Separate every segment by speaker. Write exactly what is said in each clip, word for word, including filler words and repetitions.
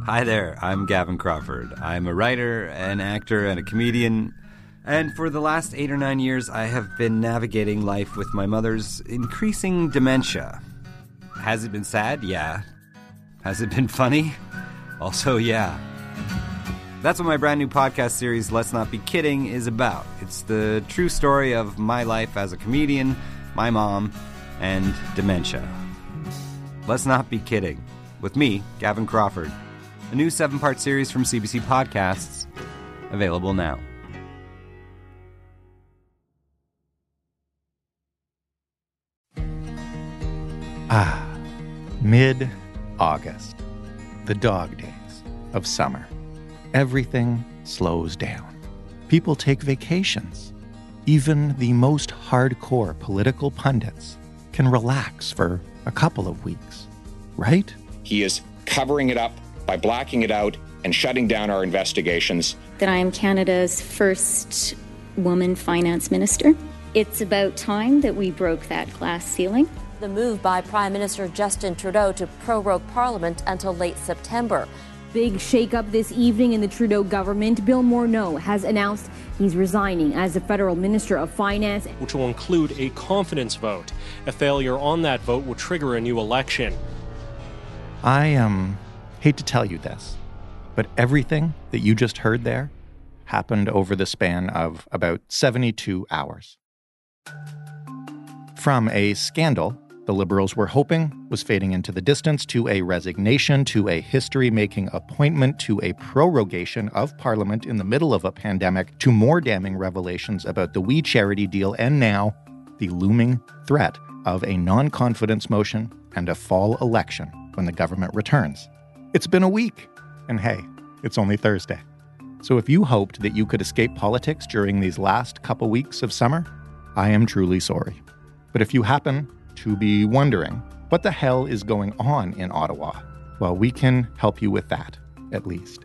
Speaker 1: Hi there, I'm Gavin Crawford. I'm a writer, an actor, and a comedian. And for the last eight or nine years, I have been navigating life with my mother's increasing dementia. Has it been sad? Yeah. Has it been funny? Also, yeah. That's what my brand new podcast series, Let's Not Be Kidding, is about. It's the true story of my life as a comedian, my mom, and dementia. Let's Not Be Kidding. With me, Gavin Crawford. A new seven-part series from C B C Podcasts, available now.
Speaker 2: Ah, mid-August, the dog days of summer. Everything slows down. People take vacations. Even the most hardcore political pundits can relax for a couple of weeks, right?
Speaker 3: He is covering it up by blacking it out and shutting down our investigations.
Speaker 4: That I am Canada's first woman finance minister. It's about time that we broke that glass ceiling.
Speaker 5: The move by Prime Minister Justin Trudeau to prorogue Parliament until late September.
Speaker 6: Big shakeup this evening in the Trudeau government. Bill Morneau has announced he's resigning as the federal Minister of Finance,
Speaker 7: which will include a confidence vote. A failure on that vote will trigger a new election.
Speaker 2: I um hate to tell you this, but everything that you just heard there happened over the span of about seventy-two hours. From a scandal the Liberals were hoping was fading into the distance, to a resignation, to a history-making appointment, to a prorogation of Parliament in the middle of a pandemic, to more damning revelations about the We Charity deal, and now the looming threat of a non-confidence motion and a fall election when the government returns. It's been a week, and hey, it's only Thursday. So if you hoped that you could escape politics during these last couple weeks of summer, I am truly sorry. But if you happen to be wondering what the hell is going on in Ottawa, well, we can help you with that, at least.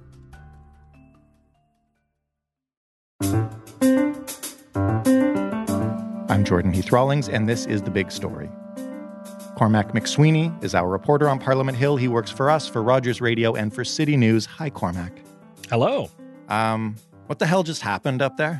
Speaker 2: I'm Jordan Heath Rawlings, and this is The Big Story. Cormac McSweeney is our reporter on Parliament Hill. He works for us, for Rogers Radio, and for City News. Hi, Cormac.
Speaker 8: Hello.
Speaker 2: Um, what the hell just happened up there?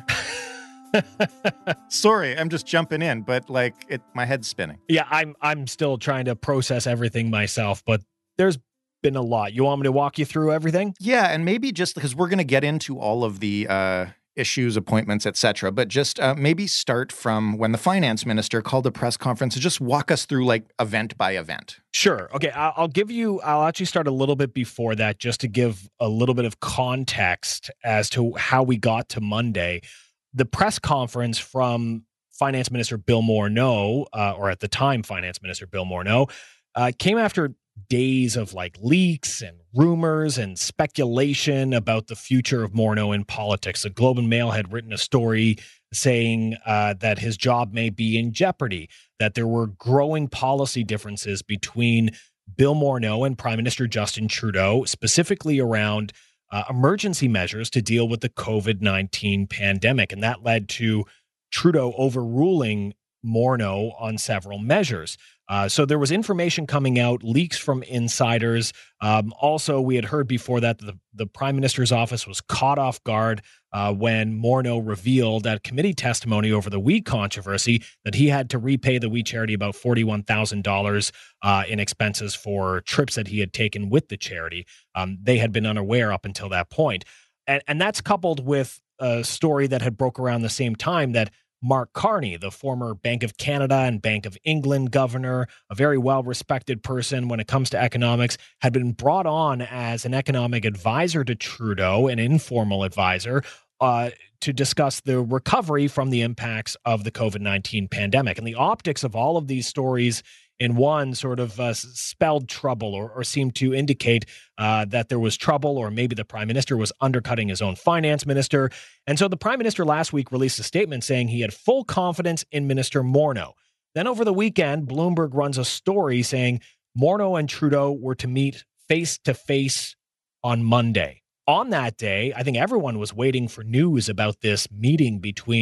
Speaker 2: Sorry, I'm just jumping in, but like it, my head's spinning.
Speaker 8: Yeah, I'm I'm still trying to process everything myself, but there's been a lot. You want me to walk you through everything?
Speaker 2: Yeah, and maybe just because we're going to get into all of the uh, issues, appointments, et cetera, but just uh, maybe start from when the finance minister called a press conference and just walk us through like event by event.
Speaker 8: Sure. Okay, I'll, I'll give you, I'll actually start a little bit before that just to give a little bit of context as to how we got to Monday. The press conference from Finance Minister Bill Morneau, uh, or at the time Finance Minister Bill Morneau, uh, came after days of like leaks and rumors and speculation about the future of Morneau in politics. The Globe and Mail had written a story saying uh, that his job may be in jeopardy, that there were growing policy differences between Bill Morneau and Prime Minister Justin Trudeau, specifically around Uh, emergency measures to deal with the covid nineteen pandemic. And that led to Trudeau overruling Morneau on several measures. Uh, so there was information coming out, leaks from insiders. Um, also, we had heard before that the, the Prime Minister's office was caught off guard uh, when Morneau revealed at committee testimony over the We controversy that he had to repay the We Charity about forty-one thousand dollars uh, in expenses for trips that he had taken with the charity. Um, they had been unaware up until that point. And, and that's coupled with a story that had broke around the same time that Mark Carney, the former Bank of Canada and Bank of England governor, a very well-respected person when it comes to economics, had been brought on as an economic advisor to Trudeau, an informal advisor, uh, to discuss the recovery from the impacts of the covid nineteen pandemic. And the optics of all of these stories in one sort of uh, spelled trouble or, or seemed to indicate uh, that there was trouble, or maybe the prime minister was undercutting his own finance minister. And so the prime minister last week released a statement saying he had full confidence in Minister Morneau. Then over the weekend, Bloomberg runs a story saying Morneau and Trudeau were to meet face to face on Monday. On that day, I think everyone was waiting for news about this meeting between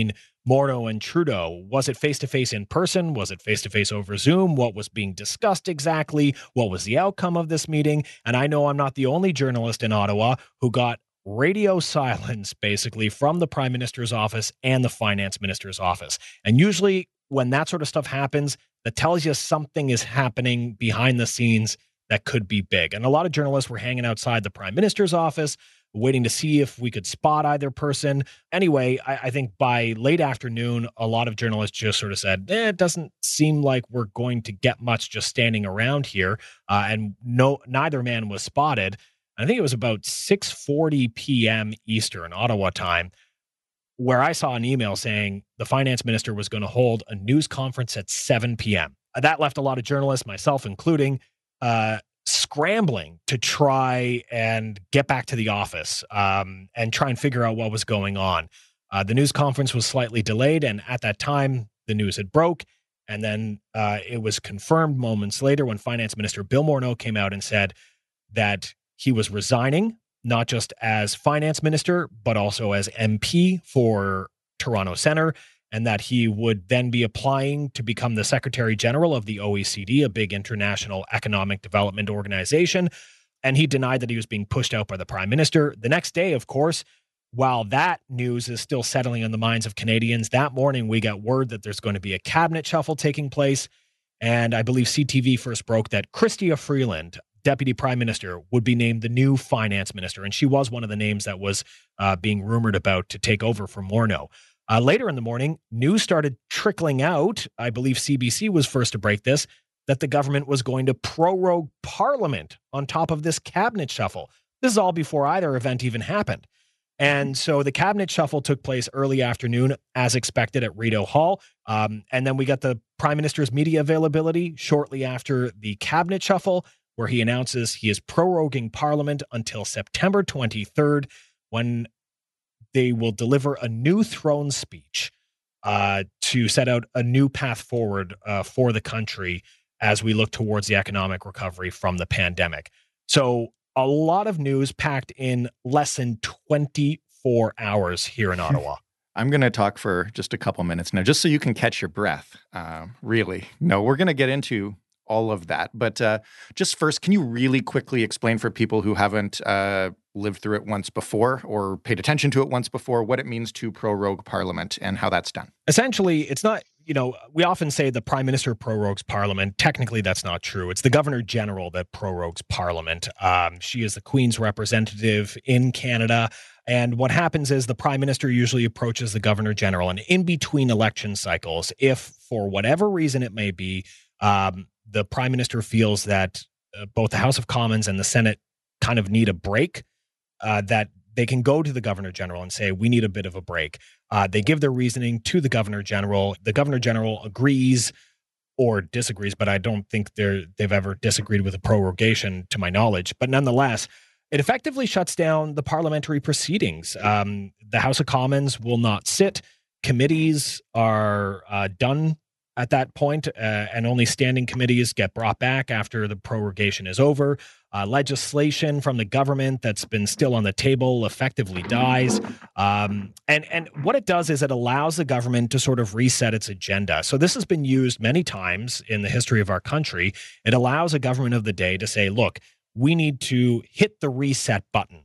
Speaker 8: Morneau and Trudeau? Was it face-to-face in person? Was it face-to-face over Zoom? What was being discussed exactly? What was the outcome of this meeting? And I know I'm not the only journalist in Ottawa who got radio silence, basically, from the Prime Minister's office and the Finance Minister's office. And usually when that sort of stuff happens, that tells you something is happening behind the scenes that could be big. And a lot of journalists were hanging outside the Prime Minister's office, waiting to see if we could spot either person. Anyway, I, I think by late afternoon, a lot of journalists just sort of said, eh, it doesn't seem like we're going to get much just standing around here. Uh, and no, neither man was spotted. I think it was about six forty p.m. Eastern, Ottawa time, where I saw an email saying the finance minister was going to hold a news conference at seven p.m. That left a lot of journalists, myself including, uh, scrambling to try and get back to the office um, and try and figure out what was going on. Uh, the news conference was slightly delayed, and at that time, the news had broke. And then uh, it was confirmed moments later when Finance Minister Bill Morneau came out and said that he was resigning, not just as finance minister, but also as M P for Toronto Centre, and that he would then be applying to become the Secretary General of the O E C D, a big international economic development organization. And he denied that he was being pushed out by the Prime Minister. The next day, of course, while that news is still settling in the minds of Canadians, that morning we got word that there's going to be a cabinet shuffle taking place. And I believe C T V first broke that Chrystia Freeland, Deputy Prime Minister, would be named the new Finance Minister. And she was one of the names that was uh, being rumored about to take over for Morneau. Uh, later in the morning, news started trickling out. I believe C B C was first to break this, that the government was going to prorogue Parliament on top of this cabinet shuffle. This is all before either event even happened. And so the cabinet shuffle took place early afternoon, as expected, at Rideau Hall. Um, and then we got the Prime Minister's media availability shortly after the cabinet shuffle, where he announces he is proroguing Parliament until September twenty-third, when they will deliver a new throne speech uh, to set out a new path forward uh, for the country as we look towards the economic recovery from the pandemic. So a lot of news packed in less than twenty-four hours here in Ottawa.
Speaker 2: I'm going to talk for just a couple minutes now, just so you can catch your breath. Uh, really. No, we're going to get into all of that. But uh, just first, can you really quickly explain for people who haven't uh, lived through it once before or paid attention to it once before what it means to prorogue Parliament and how that's done?
Speaker 8: Essentially, it's not, you know, we often say the Prime Minister prorogues Parliament. Technically, that's not true. It's the Governor General that prorogues Parliament. Um, she is the Queen's representative in Canada. And what happens is the Prime Minister usually approaches the Governor General, and in between election cycles, if for whatever reason it may be, um, the Prime Minister feels that uh, both the House of Commons and the Senate kind of need a break, uh, that they can go to the Governor General and say, we need a bit of a break. Uh, they give their reasoning to the Governor General. The Governor General agrees or disagrees, but I don't think they're, they've ever disagreed with a prorogation to my knowledge. But nonetheless, it effectively shuts down the parliamentary proceedings. Um, the House of Commons will not sit. Committees are uh, done at that point, uh, and only standing committees get brought back after the prorogation is over. Uh, legislation from the government that's been still on the table effectively dies. Um, and, and what it does is it allows the government to sort of reset its agenda. So this has been used many times in the history of our country. It allows a government of the day to say, look, we need to hit the reset button.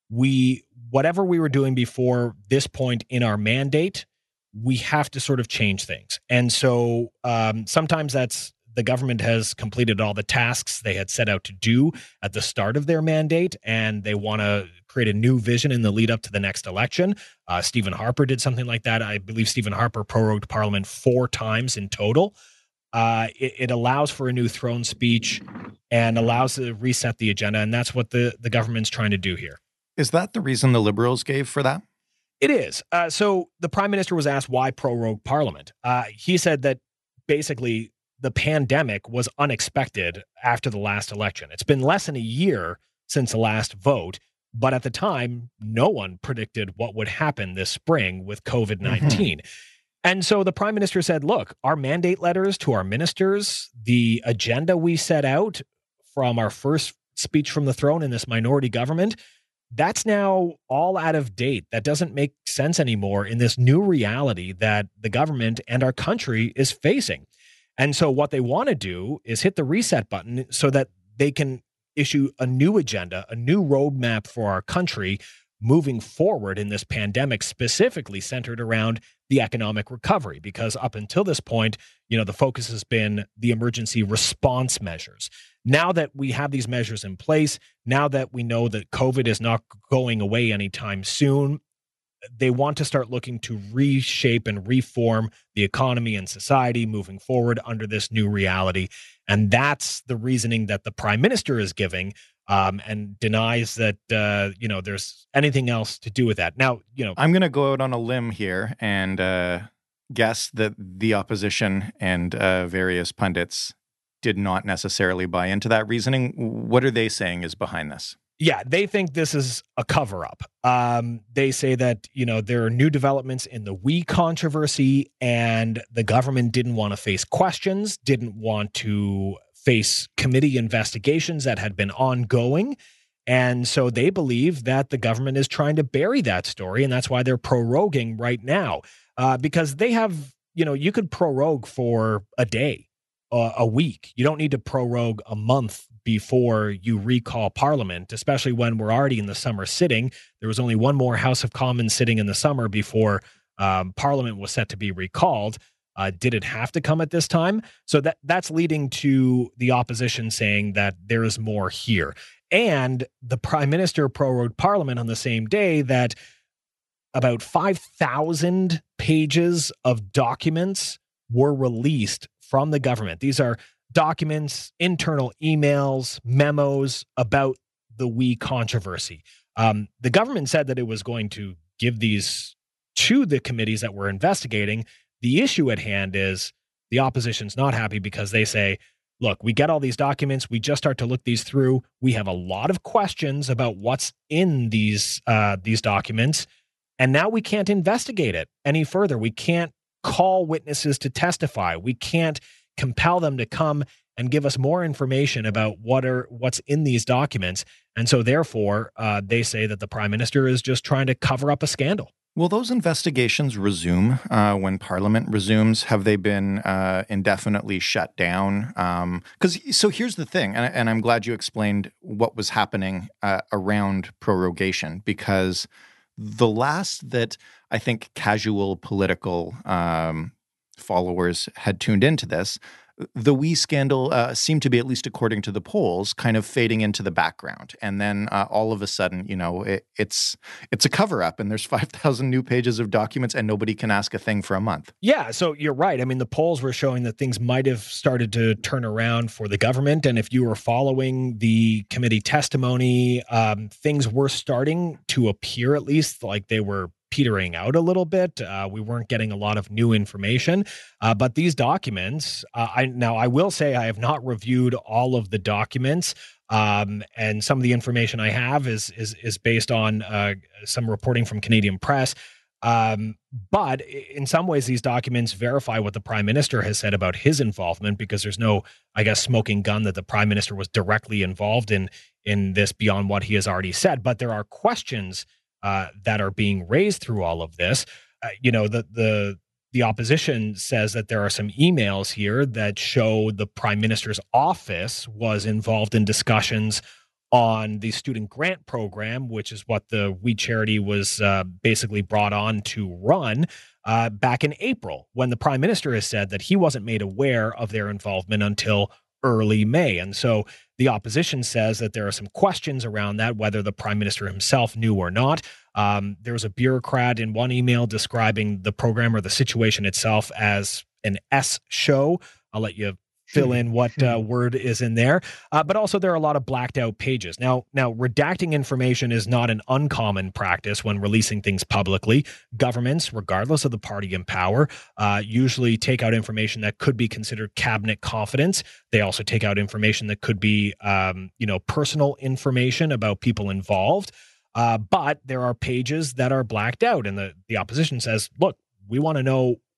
Speaker 8: We, whatever we were doing before this point in our mandate, we have to sort of change things. And so um, sometimes that's the government has completed all the tasks they had set out to do at the start of their mandate, and they want to create a new vision in the lead up to the next election. Uh, Stephen Harper did something like that. I believe Stephen Harper prorogued Parliament four times in total. Uh, it, it allows for a new throne speech and allows to reset the agenda. And that's what the, the government's trying to do here.
Speaker 2: Is that the reason the Liberals gave for that?
Speaker 8: It is. Uh, so the Prime Minister was asked why prorogue Parliament. Uh, he said that basically the pandemic was unexpected after the last election. It's been less than a year since the last vote, but at the time, no one predicted what would happen this spring with COVID nineteen. Mm-hmm. And so the Prime Minister said, look, our mandate letters to our ministers, the agenda we set out from our first speech from the throne in this minority government, that's now all out of date. That doesn't make sense anymore in this new reality that the government and our country is facing. And so what they want to do is hit the reset button so that they can issue a new agenda, a new roadmap for our country moving forward in this pandemic, specifically centered around the economic recovery. Because up until this point, you know, the focus has been the emergency response measures. Now that we have these measures in place, now that we know that COVID is not going away anytime soon, they want to start looking to reshape and reform the economy and society moving forward under this new reality. And that's the reasoning that the prime minister is giving, um, and denies that, uh, you know, there's anything else to do with that. Now, you know,
Speaker 2: I'm going to go out on a limb here and uh, guess that the opposition and uh, various pundits did not necessarily buy into that reasoning. What are they saying is behind this?
Speaker 8: Yeah, they think this is a cover-up. Um, they say that, you know, there are new developments in the WE controversy, and the government didn't want to face questions, didn't want to face committee investigations that had been ongoing. And so they believe that the government is trying to bury that story, and that's why they're proroguing right now. Uh, because they have, you know, you could prorogue for a day, uh, a week. You don't need to prorogue a month before you recall Parliament, especially when we're already in the summer sitting. There was only one more House of Commons sitting in the summer before um, Parliament was set to be recalled. Uh, did it have to come at this time? So that that's leading to the opposition saying that there is more here. And the Prime Minister prorogued Parliament on the same day that about five thousand pages of documents were released from the government. These are documents, internal emails, memos about the WE controversy. Um, the government said that it was going to give these to the committees that were investigating. The issue at hand is the opposition's not happy because they say, look, we get all these documents. We just start to look these through. We have a lot of questions about what's in these uh, these documents. And now we can't investigate it any further. We can't call witnesses to testify. We can't compel them to come and give us more information about what are what's in these documents. And so therefore, uh, they say that the Prime Minister is just trying to cover up a scandal.
Speaker 2: Will those investigations resume uh, when Parliament resumes? Have they been uh, indefinitely shut down? Because um, so here's the thing, and, and I'm glad you explained what was happening uh, around prorogation, because the last that I think casual political um, followers had tuned into this, the WE scandal uh, seemed to be, at least according to the polls, kind of fading into the background. And then uh, all of a sudden, you know, it, it's it's a cover-up and there's five thousand new pages of documents and nobody can ask a thing for a month.
Speaker 8: Yeah, so you're right. I mean, the polls were showing that things might have started to turn around for the government. And if you were following the committee testimony, um, things were starting to appear, at least, like they were petering out a little bit. Uh, we weren't getting a lot of new information, uh, but these documents, uh, I now I will say I have not reviewed all of the documents, um, and some of the information I have is is is based on uh, some reporting from Canadian Press. Um, but in some ways, these documents verify what the Prime Minister has said about his involvement, because there's no, I guess, smoking gun that the Prime Minister was directly involved in in this beyond what he has already said. But there are questions Uh, that are being raised through all of this. Uh, you know, the the the opposition says that there are some emails here that show the Prime Minister's office was involved in discussions on the student grant program, which is what the We Charity was uh, basically brought on to run uh, back in April, when the Prime Minister has said that he wasn't made aware of their involvement until early May. And so the opposition says that there are some questions around that, whether the Prime Minister himself knew or not. Um, there was a bureaucrat in one email describing the program or the situation itself as an S show. I'll let you fill in what uh, word is in there. Uh, but also there are a lot of blacked out pages. Now, now redacting information is not an uncommon practice when releasing things publicly. Governments, regardless of the party in power, uh, usually take out information that could be considered cabinet confidence. They also take out information that could be, um, you know, personal information about people involved. Uh, but there are pages that are blacked out, and the, the opposition says, look, we want to know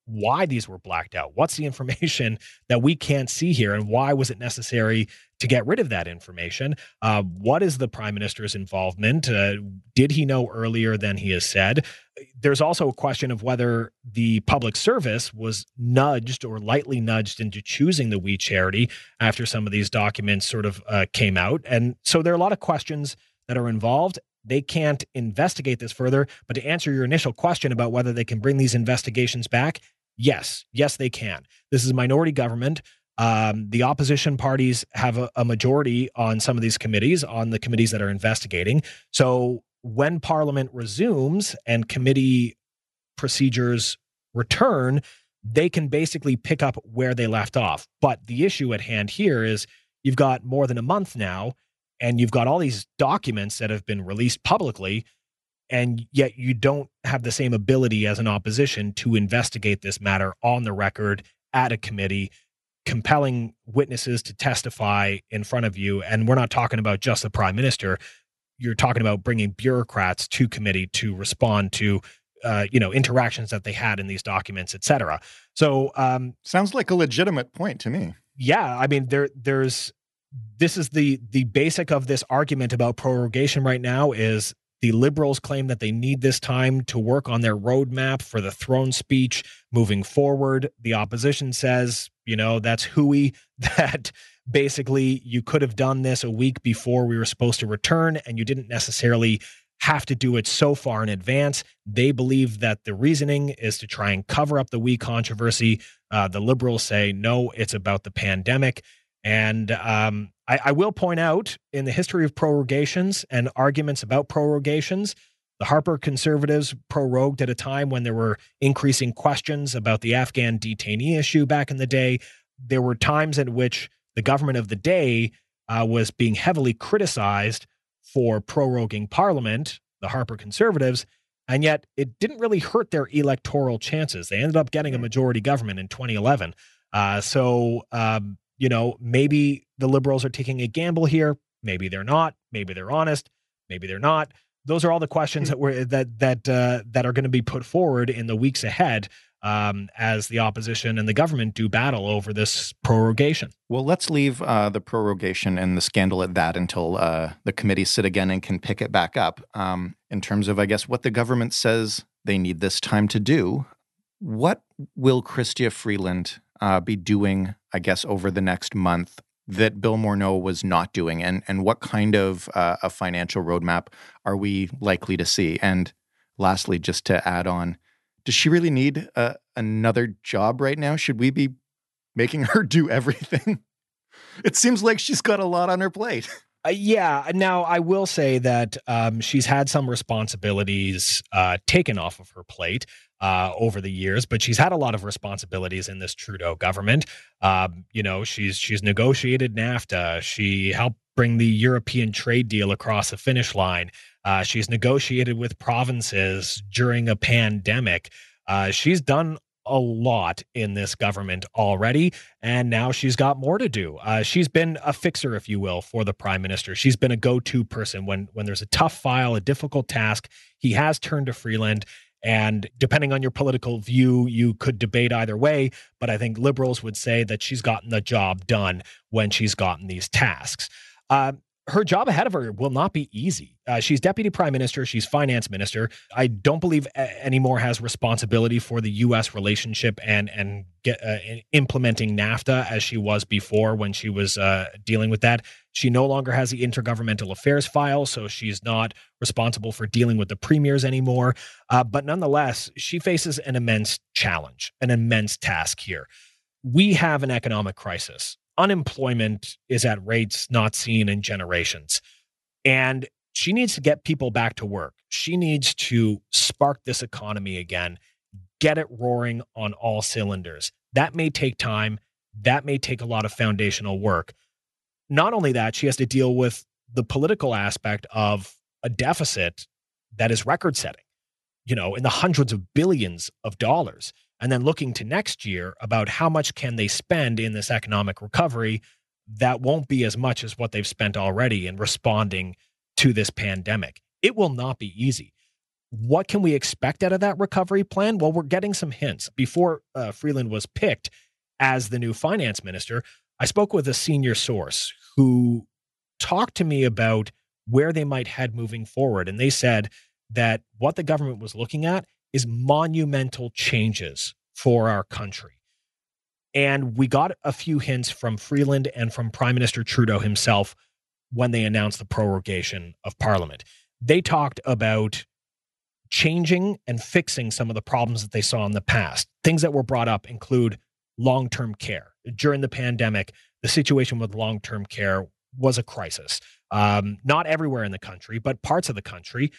Speaker 8: why these were blacked out. What's the information that we can't see here, and why was it necessary to get rid of that information? Uh, what is the prime minister's involvement? Uh, did he know earlier than he has said? There's also a question of whether the public service was nudged or lightly nudged into choosing the We Charity after some of these documents sort of uh, came out. And so there are a lot of questions that are involved. They can't investigate this further. But to answer your initial question about whether they can bring these investigations back, yes, yes, they can. This is a minority government. Um, the opposition parties have a, a majority on some of these committees, on the committees that are investigating. So when Parliament resumes and committee procedures return, they can basically pick up where they left off. But the issue at hand here is you've got more than a month now, and you've got all these documents that have been released publicly, and yet you don't have the same ability as an opposition to investigate this matter on the record at a committee, compelling witnesses to testify in front of you. And we're not talking about just the prime minister. You're talking about bringing bureaucrats to committee to respond to, uh, you know, interactions that they had in these documents, et cetera. So um,
Speaker 2: sounds like a legitimate point to me.
Speaker 8: Yeah, I mean, there, there's this is the the basic of this argument about prorogation right now is the Liberals claim that they need this time to work on their roadmap for the throne speech moving forward. The opposition says, you know, that's hooey, that basically you could have done this a week before we were supposed to return, and you didn't necessarily have to do it so far in advance. They believe that the reasoning is to try and cover up the we controversy. Uh, the Liberals say, no, it's about the pandemic. And um, I, I will point out, in the history of prorogations and arguments about prorogations, the Harper Conservatives prorogued at a time when there were increasing questions about the Afghan detainee issue back in the day. There were times in which the government of the day uh, was being heavily criticized for proroguing Parliament, the Harper Conservatives, and yet it didn't really hurt their electoral chances. They ended up getting a majority government in twenty eleven. Uh, so, um, you know, maybe the Liberals are taking a gamble here. Maybe they're not. Maybe they're honest. Maybe they're not. Those are all the questions that were that that uh, that are going to be put forward in the weeks ahead um, as the opposition and the government do battle over this prorogation.
Speaker 2: Well, let's leave uh, the prorogation and the scandal at that until uh, the committees sit again and can pick it back up. Um, in terms of, I guess, what the government says they need this time to do, what will Chrystia Freeland uh, be doing, I guess, over the next month that Bill Morneau was not doing, and and what kind of uh, a financial roadmap are we likely to see? And lastly, just to add on, does she really need uh, another job right now? Should we be making her do everything? It seems like she's got a lot on her plate.
Speaker 8: Uh, yeah. Now, I will say that um, she's had some responsibilities uh, taken off of her plate uh, over the years, but she's had a lot of responsibilities in this Trudeau government. Um, you know, she's she's negotiated NAFTA. She helped bring the European trade deal across the finish line. Uh, she's negotiated with provinces during a pandemic. Uh, she's done a lot in this government already, and now she's got more to do. Uh, she's been a fixer, if you will, for the prime minister. She's been a go-to person when when there's a tough file, a difficult task. He has turned to Freeland, and depending on your political view, you could debate either way, but I think Liberals would say that she's gotten the job done when she's gotten these tasks. Uh, Her job ahead of her will not be easy. Uh, she's deputy prime minister. She's finance minister. I don't believe a- anymore has responsibility for the U S relationship and and get, uh, implementing NAFTA as she was before when she was uh, dealing with that. She no longer has the intergovernmental affairs file, so she's not responsible for dealing with the premiers anymore. Uh, but nonetheless, she faces an immense challenge, an immense task here. We have an economic crisis. Unemployment is at rates not seen in generations. And she needs to get people back to work. She needs to spark this economy again, get it roaring on all cylinders. That may take time. That may take a lot of foundational work. Not only that, she has to deal with the political aspect of a deficit that is record-setting, you know, in the hundreds of billions of dollars. And then looking to next year about how much can they spend in this economic recovery that won't be as much as what they've spent already in responding to this pandemic. It will not be easy. What can we expect out of that recovery plan? Well, we're getting some hints. Before uh, Freeland was picked as the new finance minister, I spoke with a senior source who talked to me about where they might head moving forward. And they said that what the government was looking at is monumental changes for our country. And we got a few hints from Freeland and from Prime Minister Trudeau himself when they announced the prorogation of Parliament. They talked about changing and fixing some of the problems that they saw in the past. Things that were brought up include long-term care. During the pandemic, the situation with long-term care was a crisis. Um, not everywhere in the country, but parts of the country.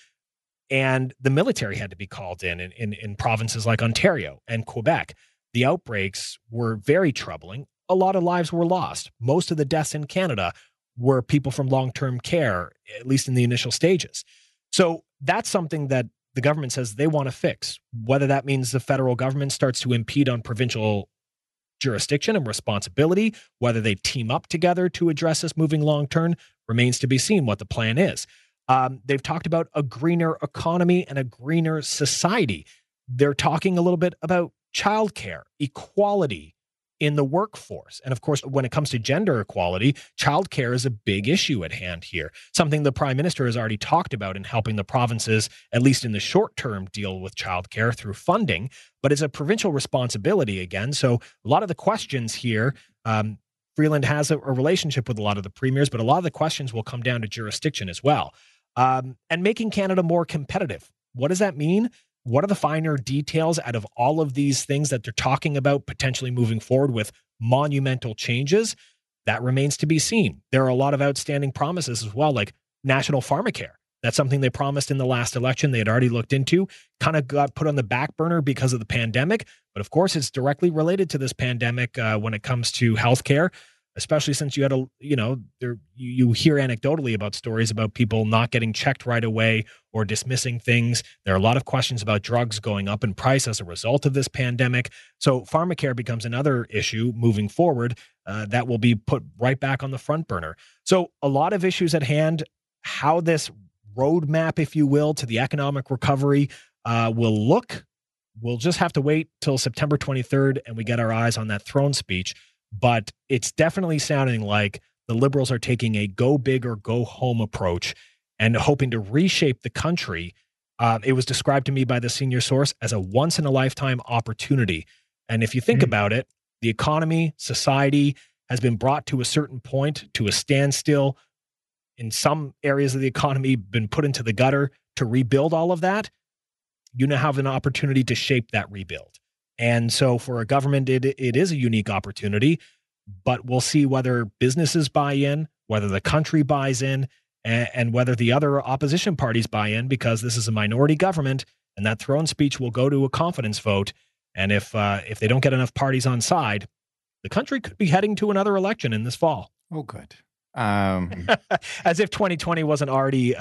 Speaker 8: And the military had to be called in in, in in provinces like Ontario and Quebec. The outbreaks were very troubling. A lot of lives were lost. Most of the deaths in Canada were people from long-term care, at least in the initial stages. So that's something that the government says they want to fix. Whether that means the federal government starts to impede on provincial jurisdiction and responsibility, whether they team up together to address this moving long-term, remains to be seen what the plan is. Um, they've talked about a greener economy and a greener society. They're talking a little bit about childcare, equality in the workforce. And of course, when it comes to gender equality, childcare is a big issue at hand here, something the Prime Minister has already talked about in helping the provinces, at least in the short term, deal with childcare through funding, but it's a provincial responsibility again. So a lot of the questions here, um, Freeland has a, a relationship with a lot of the premiers, but a lot of the questions will come down to jurisdiction as well. Um, and making Canada more competitive. What does that mean? What are the finer details out of all of these things that they're talking about potentially moving forward with monumental changes? That remains to be seen. There are a lot of outstanding promises as well, like national pharmacare. That's something they promised in the last election. They had already looked into, kind of got put on the back burner because of the pandemic. But of course, it's directly related to this pandemic uh, when it comes to healthcare, especially since you had a, you know, there you, you hear anecdotally about stories about people not getting checked right away or dismissing things. There are a lot of questions about drugs going up in price as a result of this pandemic. So pharmacare becomes another issue moving forward uh, that will be put right back on the front burner. So a lot of issues at hand. How this roadmap, if you will, to the economic recovery uh, will look, we'll just have to wait till September twenty-third and we get our eyes on that throne speech. But it's definitely sounding like the Liberals are taking a go big or go home approach and hoping to reshape the country. Uh, it was described to me by the senior source as a once in a lifetime opportunity. And if you think mm-hmm. about it, the economy, society has been brought to a certain point, to a standstill. In some areas of the economy, been put into the gutter. To rebuild all of that, you now have an opportunity to shape that rebuild. And so for a government, it it is a unique opportunity, but we'll see whether businesses buy in, whether the country buys in, and, and whether the other opposition parties buy in, because this is a minority government and that throne speech will go to a confidence vote. And if uh, if they don't get enough parties on side, the country could be heading to another election in this fall.
Speaker 2: Oh, good. Um...
Speaker 8: As if twenty twenty wasn't already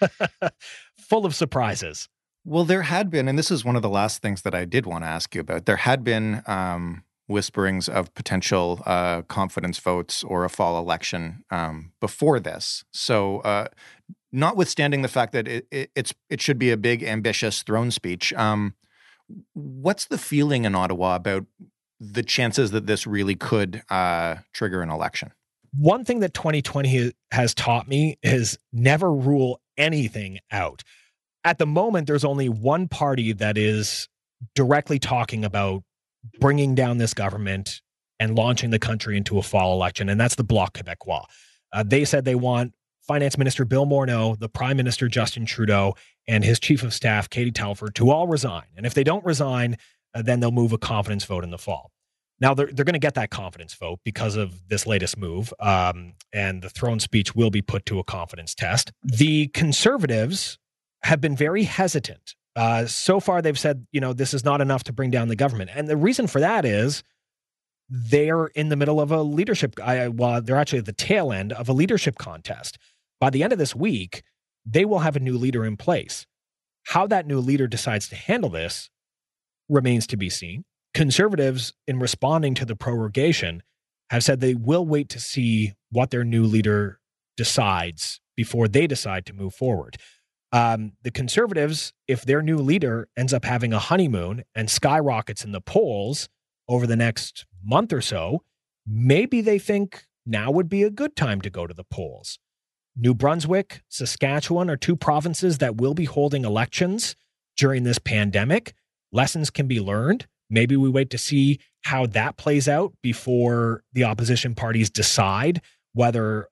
Speaker 8: full of surprises.
Speaker 2: Well, there had been, and this is one of the last things that I did want to ask you about, there had been um, whisperings of potential uh, confidence votes or a fall election um, before this. So uh, notwithstanding the fact that it, it, it's it should be a big, ambitious throne speech, um, what's the feeling in Ottawa about the chances that this really could uh, trigger an election?
Speaker 8: One thing that twenty twenty has taught me is never rule anything out. At the moment, there's only one party that is directly talking about bringing down this government and launching the country into a fall election, and that's the Bloc Québécois. Uh, they said they want Finance Minister Bill Morneau, the Prime Minister Justin Trudeau, and his Chief of Staff, Katie Telford, to all resign. And if they don't resign, uh, then they'll move a confidence vote in the fall. Now, they're, they're going to get that confidence vote because of this latest move, um, and the throne speech will be put to a confidence test. The Conservatives have been very hesitant. Uh, so far, they've said, you know, this is not enough to bring down the government. And the reason for that is they're in the middle of a leadership, I, well, they're actually at the tail end of a leadership contest. By the end of this week, they will have a new leader in place. How that new leader decides to handle this remains to be seen. Conservatives, in responding to the prorogation, have said they will wait to see what their new leader decides before they decide to move forward. Um, the Conservatives, if their new leader ends up having a honeymoon and skyrockets in the polls over the next month or so, maybe they think now would be a good time to go to the polls. New Brunswick, Saskatchewan are two provinces that will be holding elections during this pandemic. Lessons can be learned. Maybe we wait to see how that plays out before the opposition parties decide whether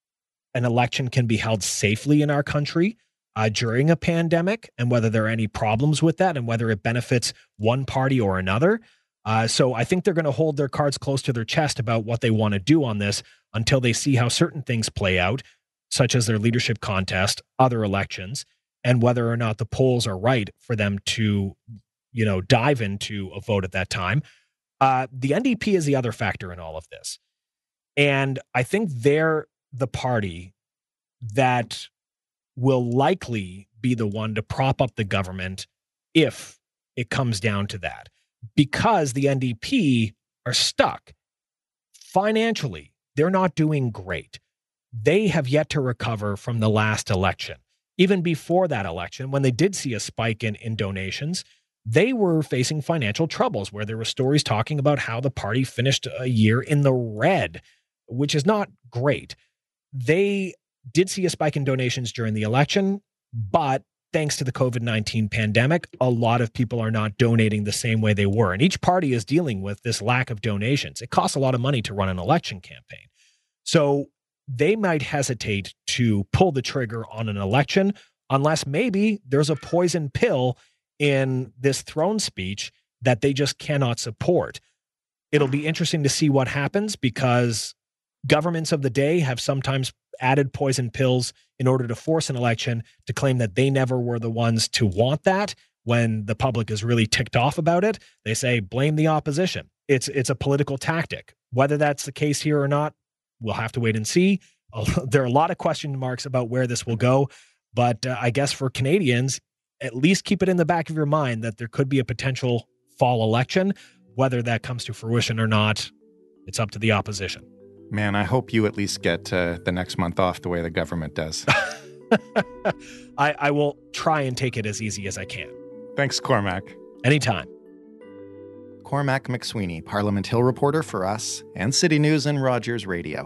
Speaker 8: an election can be held safely in our country uh, during a pandemic, and whether there are any problems with that and whether it benefits one party or another. Uh, so I think they're going to hold their cards close to their chest about what they want to do on this until they see how certain things play out, such as their leadership contest, other elections, and whether or not the polls are right for them to, you know, dive into a vote at that time. Uh, the N D P is the other factor in all of this. And I think they're the party that will likely be the one to prop up the government if it comes down to that, because the N D P are stuck financially. They're not doing great. They have yet to recover from the last election. Even before that election, when they did see a spike in, in donations, they were facing financial troubles where there were stories talking about how the party finished a year in the red, which is not great. They did see a spike in donations during the election, but thanks to the covid nineteen pandemic, a lot of people are not donating the same way they were. And each party is dealing with this lack of donations. It costs a lot of money to run an election campaign. So they might hesitate to pull the trigger on an election unless maybe there's a poison pill in this throne speech that they just cannot support. It'll be interesting to see what happens, because governments of the day have sometimes added poison pills in order to force an election to claim that they never were the ones to want that. When the public is really ticked off about it, they say, blame the opposition. It's, it's a political tactic. Whether that's the case here or not, we'll have to wait and see. There are a lot of question marks about where this will go. But uh, I guess for Canadians, at least keep it in the back of your mind that there could be a potential fall election. Whether that comes to fruition or not, it's up to the opposition.
Speaker 2: Man, I hope you at least get uh, the next month off the way the government does.
Speaker 8: I, I will try and take it as easy as I can.
Speaker 2: Thanks, Cormac.
Speaker 8: Anytime.
Speaker 2: Cormac McSweeney, Parliament Hill reporter for us and City News and Rogers Radio.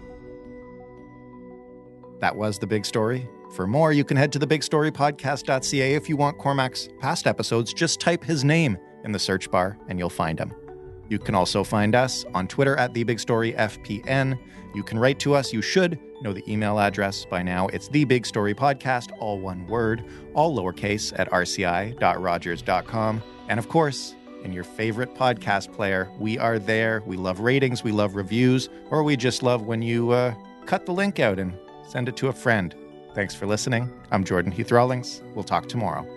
Speaker 2: That was The Big Story. For more, you can head to the big story podcast dot c a. If you want Cormac's past episodes, just type his name in the search bar and you'll find him. You can also find us on Twitter at The Big Story F P N. You can write to us. You should know the email address by now. It's The Big Story Podcast, all one word, all lowercase, at r c i dot rogers dot com. And of course, in your favorite podcast player, we are there. We love ratings, we love reviews, or we just love when you uh, cut the link out and send it to a friend. Thanks for listening. I'm Jordan Heath Rawlings. We'll talk tomorrow.